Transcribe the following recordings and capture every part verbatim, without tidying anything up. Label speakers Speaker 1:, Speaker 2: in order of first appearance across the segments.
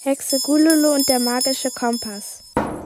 Speaker 1: Hexe Gululu und der magische Kompass.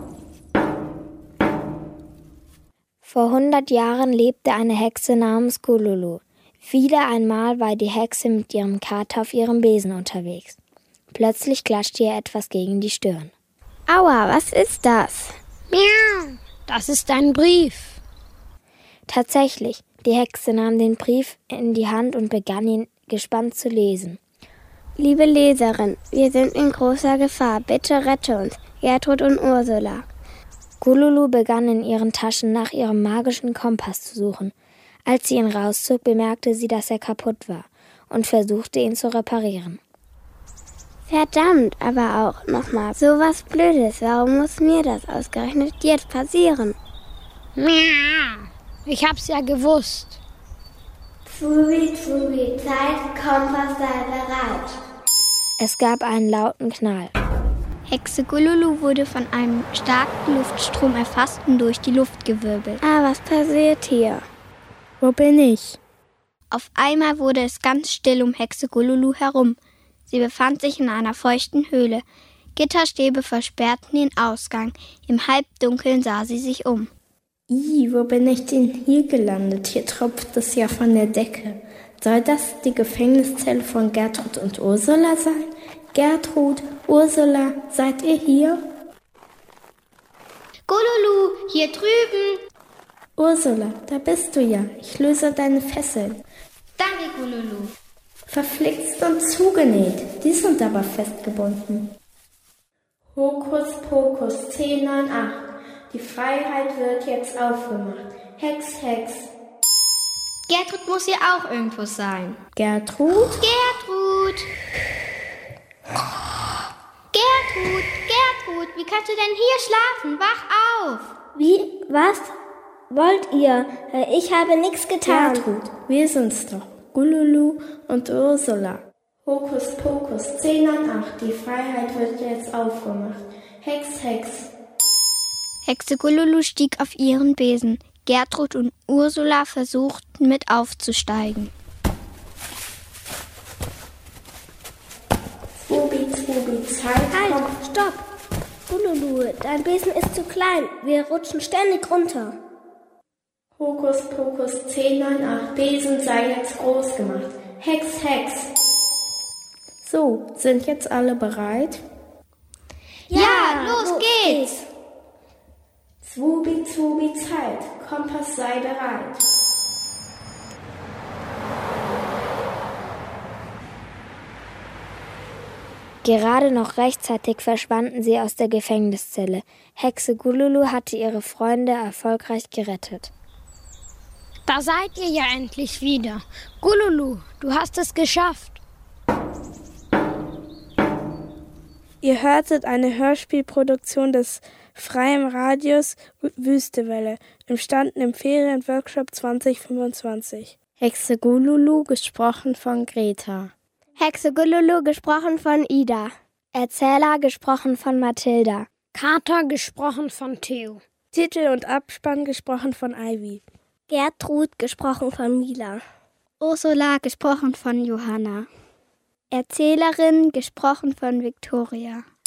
Speaker 2: Vor hundert Jahren lebte eine Hexe namens Gululu. Wieder einmal war die Hexe mit ihrem Kater auf ihrem Besen unterwegs. Plötzlich klatschte ihr etwas gegen die Stirn.
Speaker 1: Aua, was ist das?
Speaker 3: Miau, das ist ein Brief.
Speaker 2: Tatsächlich, die Hexe nahm den Brief in die Hand und begann ihn gespannt zu lesen.
Speaker 1: Liebe Leserin, wir sind in großer Gefahr. Bitte rette uns. Gertrud und Ursula.
Speaker 2: Gululu begann in ihren Taschen nach ihrem magischen Kompass zu suchen. Als sie ihn rauszog, bemerkte sie, dass er kaputt war und versuchte, ihn zu reparieren.
Speaker 1: Verdammt, aber auch nochmal so was Blödes. Warum muss mir das ausgerechnet jetzt passieren?
Speaker 3: Miau, ich hab's ja gewusst.
Speaker 1: Pfubi, Pfubi, Zeit, Kompass sei bereit.
Speaker 2: Es gab einen lauten Knall.
Speaker 4: Hexe Gululu wurde von einem starken Luftstrom erfasst und durch die Luft gewirbelt.
Speaker 1: Ah, was passiert hier?
Speaker 2: Wo bin ich?
Speaker 4: Auf einmal wurde es ganz still um Hexe Gululu herum. Sie befand sich in einer feuchten Höhle. Gitterstäbe versperrten den Ausgang. Im Halbdunkeln sah sie sich um.
Speaker 5: Ih, wo bin ich denn hier gelandet? Hier tropft es ja von der Decke. Soll das die Gefängniszelle von Gertrud und Ursula sein? Gertrud, Ursula, seid ihr hier?
Speaker 4: Gululu, hier drüben.
Speaker 5: Ursula, da bist du ja. Ich löse deine Fesseln.
Speaker 4: Danke, Gululu.
Speaker 5: Verflixt und zugenäht. Die sind aber festgebunden. Hokus Pokus, zehn neun acht. Die Freiheit wird jetzt aufgemacht. Hex, Hex.
Speaker 4: Gertrud muss hier auch irgendwo sein.
Speaker 5: Gertrud?
Speaker 4: Gertrud! Gertrud, Gertrud, wie kannst du denn hier schlafen? Wach auf!
Speaker 5: Wie? Was? Wollt ihr? Ich habe nichts getan. Gertrud, wir sind's doch. Gululu und Ursula. Hokus Pokus, zehn neun acht. Die Freiheit wird jetzt aufgemacht. Hex, Hex.
Speaker 4: Hexe Gululu stieg auf ihren Besen. Gertrud und Ursula versuchten mit aufzusteigen.
Speaker 5: Zwubi, Zwubi, Zeit.
Speaker 1: Halt, stopp! Gululu, dein Besen ist zu klein. Wir rutschen ständig runter.
Speaker 5: Hokus Pokus, zehn neun acht. Besen sei jetzt groß gemacht. Hex, Hex. So, sind jetzt alle bereit?
Speaker 4: Ja, ja los, los geht's! geht's.
Speaker 5: Zwubi, Zwubi, Zeit. Kompass sei bereit.
Speaker 2: Gerade noch rechtzeitig verschwanden sie aus der Gefängniszelle. Hexe Gululu hatte ihre Freunde erfolgreich gerettet.
Speaker 3: Da seid ihr ja endlich wieder. Gululu, du hast es geschafft.
Speaker 1: Ihr hörtet eine Hörspielproduktion des Freien Radios Wüstewelle, entstanden im Ferienworkshop zwanzig fünfundzwanzig.
Speaker 5: Hexe Gululu, gesprochen von Greta.
Speaker 1: Hexe Gululu, gesprochen von Ida.
Speaker 2: Erzähler, gesprochen von Mathilda.
Speaker 3: Kater, gesprochen von Theo.
Speaker 1: Titel und Abspann, gesprochen von Ivy.
Speaker 6: Gertrud, gesprochen von Mila.
Speaker 4: Ursula, gesprochen von Johanna.
Speaker 6: Erzählerin, gesprochen von Victoria.